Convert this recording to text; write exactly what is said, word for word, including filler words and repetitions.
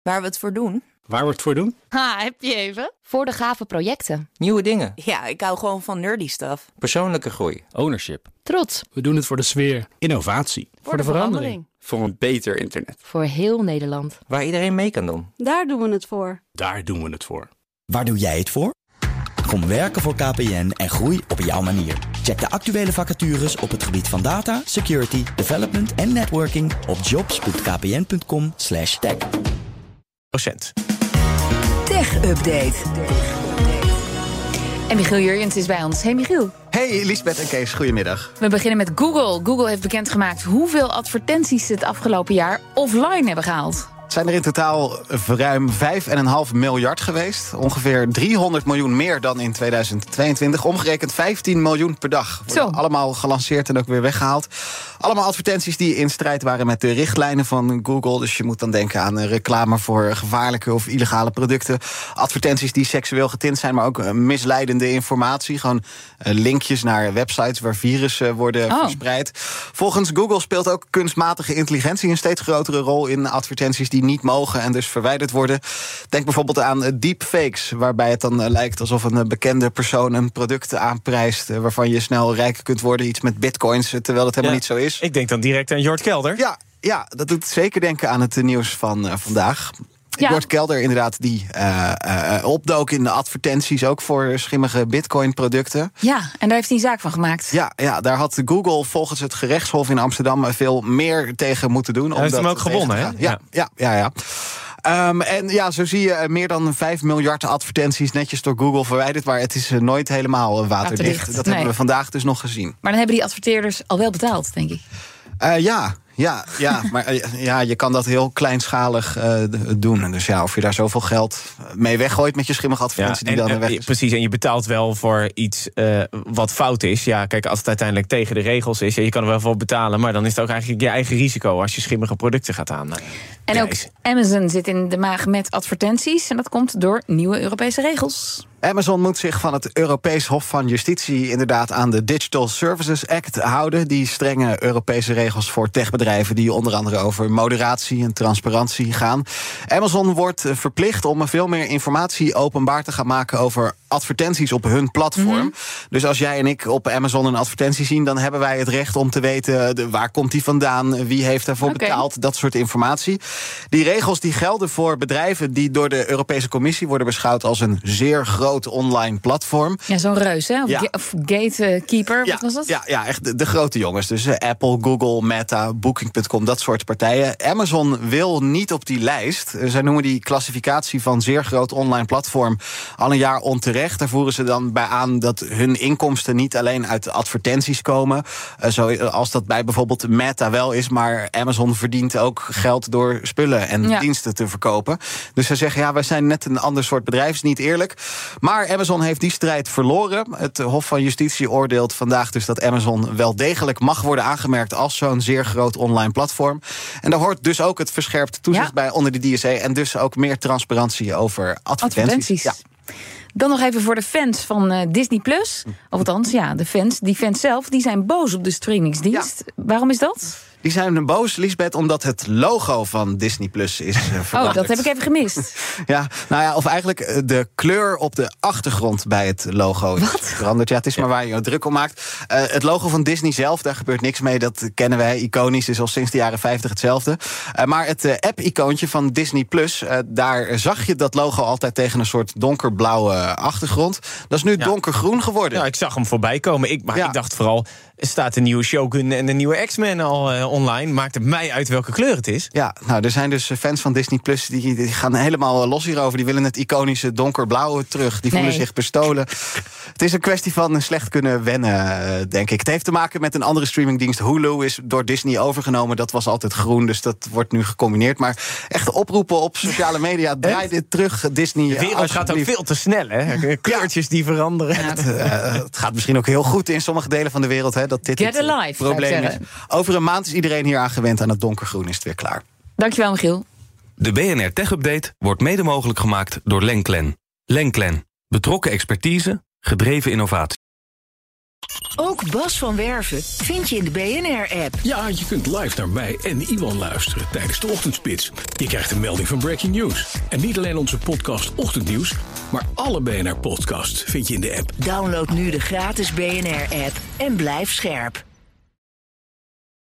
Waar we het voor doen? Waar we het voor doen? Ha, heb je even? Voor de gave projecten. Nieuwe dingen. Ja, ik hou gewoon van nerdy stuff. Persoonlijke groei. Ownership. Trots. We doen het voor de sfeer. Innovatie. Voor, voor de, de verandering. verandering. Voor een beter internet. Voor heel Nederland. Waar iedereen mee kan doen. Daar doen we het voor. Daar doen we het voor. Waar doe jij het voor? Kom werken voor K P N en groei op jouw manier. Check de actuele vacatures op het gebied van data, security, development en networking op jobs punt k p n punt com slash tech. Procent. Tech Update. En Michiel Jurjens is bij ons. Hey Michiel. Hey Lisbeth en Kees, goedemiddag. We beginnen met Google. Google heeft bekendgemaakt hoeveel advertenties ze het afgelopen jaar offline hebben gehaald. Het zijn er in totaal ruim vijf komma vijf miljard geweest. Ongeveer driehonderd miljoen meer dan in tweeduizend tweeëntwintig. Omgerekend vijftien miljoen per dag. Worden Zo. Allemaal gelanceerd en ook weer weggehaald. Allemaal advertenties die in strijd waren met de richtlijnen van Google. Dus je moet dan denken aan reclame voor gevaarlijke of illegale producten. Advertenties die seksueel getint zijn, maar ook misleidende informatie. Gewoon linkjes naar websites waar virussen worden oh. verspreid. Volgens Google speelt ook kunstmatige intelligentie een steeds grotere rol in advertenties die niet mogen en dus verwijderd worden. Denk bijvoorbeeld aan deepfakes, waarbij het dan lijkt alsof een bekende persoon een product aanprijst waarvan je snel rijk kunt worden, iets met bitcoins, terwijl het helemaal ja, niet zo is. Ik denk dan direct aan Jort Kelder. Ja, ja, dat doet zeker denken aan het nieuws van uh, vandaag. Ja. Jort Kelder, inderdaad, die uh, uh, opdook in de advertenties ook voor schimmige bitcoin-producten. Ja, en daar heeft hij een zaak van gemaakt. Ja, ja, daar had Google volgens het gerechtshof in Amsterdam veel meer tegen moeten doen. Hij heeft hem ook gewonnen, hè? Ja, ja, ja. ja, ja. Um, en ja, zo zie je meer dan vijf miljard advertenties netjes door Google verwijderd, maar het is nooit helemaal waterdicht. Waterdicht, Dat nee. hebben we vandaag dus nog gezien. Maar dan hebben die adverteerders al wel betaald, denk ik. Uh, ja. Ja, ja, maar uh, ja, je kan dat heel kleinschalig uh, doen. Dus ja, of je daar zoveel geld mee weggooit met je schimmige advertentie ja, die en, dan en, weg is. Precies, en je betaalt wel voor iets uh, wat fout is. Ja, kijk, als het uiteindelijk tegen de regels is, ja, je kan er wel voor betalen, maar dan is het ook eigenlijk je eigen risico als je schimmige producten gaat aan. Uh, en ook Amazon zit in de maag met advertenties en dat komt door nieuwe Europese regels. Amazon moet zich van het Europees Hof van Justitie inderdaad aan de Digital Services Act houden. Die strenge Europese regels voor techbedrijven die onder andere over moderatie en transparantie gaan. Amazon wordt verplicht om veel meer informatie openbaar te gaan maken over advertenties op hun platform. Mm-hmm. Dus als jij en ik op Amazon een advertentie zien, dan hebben wij het recht om te weten de, waar komt die vandaan, wie heeft daarvoor okay. betaald, dat soort informatie. Die regels die gelden voor bedrijven die door de Europese Commissie worden beschouwd als een zeer groot online platform. Ja, zo'n reus, hè? Of, ja. Of Gatekeeper, ja, wat was dat? Ja, ja echt de, de grote jongens. Dus uh, Apple, Google, Meta, Booking punt com, dat soort partijen. Amazon wil niet op die lijst. Uh, zij noemen die klassificatie van zeer groot online platform al een jaar onterecht. Daar voeren ze dan bij aan dat hun inkomsten niet alleen uit advertenties komen. Uh, zoals dat bij bijvoorbeeld Meta wel is, maar Amazon verdient ook geld door spullen en ja. diensten te verkopen. Dus zij zeggen, ja, wij zijn net een ander soort bedrijf, is niet eerlijk. Maar Amazon heeft die strijd verloren. Het Hof van Justitie oordeelt vandaag dus dat Amazon wel degelijk mag worden aangemerkt als zo'n zeer groot online platform. En daar hoort dus ook het verscherpt toezicht ja. bij onder de D S A en dus ook meer transparantie over advertenties. advertenties. Ja. Dan nog even voor de fans van uh, Disney Plus. Of althans, ja, de fans. Die fans zelf, die zijn boos op de streamingsdienst. Ja. Waarom is dat? Die zijn boos, Lisbeth, omdat het logo van Disney Plus is uh, veranderd. Oh, dat heb ik even gemist. Ja, nou ja, of eigenlijk de kleur op de achtergrond bij het logo is Wat? veranderd. Ja, het is maar waar je druk om maakt. Uh, het logo van Disney zelf, daar gebeurt niks mee. Dat kennen wij, iconisch, is al sinds de jaren vijftig hetzelfde. Uh, maar het uh, app-icoontje van Disney Plus, uh, daar zag je dat logo altijd tegen een soort donkerblauwe achtergrond. Dat is nu ja. donkergroen geworden. Ja, ik zag hem voorbij komen. Ik, maar ja. ik dacht vooral, er staat de nieuwe Shogun en de nieuwe X-Men al uh, online. Maakt het mij uit welke kleur het is? Ja, nou, er zijn dus fans van Disney Plus die, die gaan helemaal los hierover. Die willen het iconische donkerblauwe terug. Die voelen nee. zich bestolen. Het is een kwestie van slecht kunnen wennen, denk ik. Het heeft te maken met een andere streamingdienst. Hulu is door Disney overgenomen. Dat was altijd groen, dus dat wordt nu gecombineerd. Maar echt oproepen op sociale media. Draai dit terug, Disney. De wereld gaat ook veel te snel, hè? Kleurtjes die veranderen. Ja, het, uh, het gaat misschien ook heel goed in sommige delen van de wereld, hè, dat dit Get het alive, probleem is. Over een maand is iedereen hier aan gewend aan het donkergroen. Is het weer klaar. Dankjewel, Michiel. De B N R Tech Update wordt mede mogelijk gemaakt door Lenklen. Lenklen. Betrokken expertise, gedreven innovatie. Ook Bas van Werven vind je in de B N R-app. Ja, je kunt live naar mij en Iwan luisteren tijdens de ochtendspits. Je krijgt een melding van Breaking News. En niet alleen onze podcast Ochtendnieuws, maar alle B N R-podcasts vind je in de app. Download nu de gratis B N R-app en blijf scherp.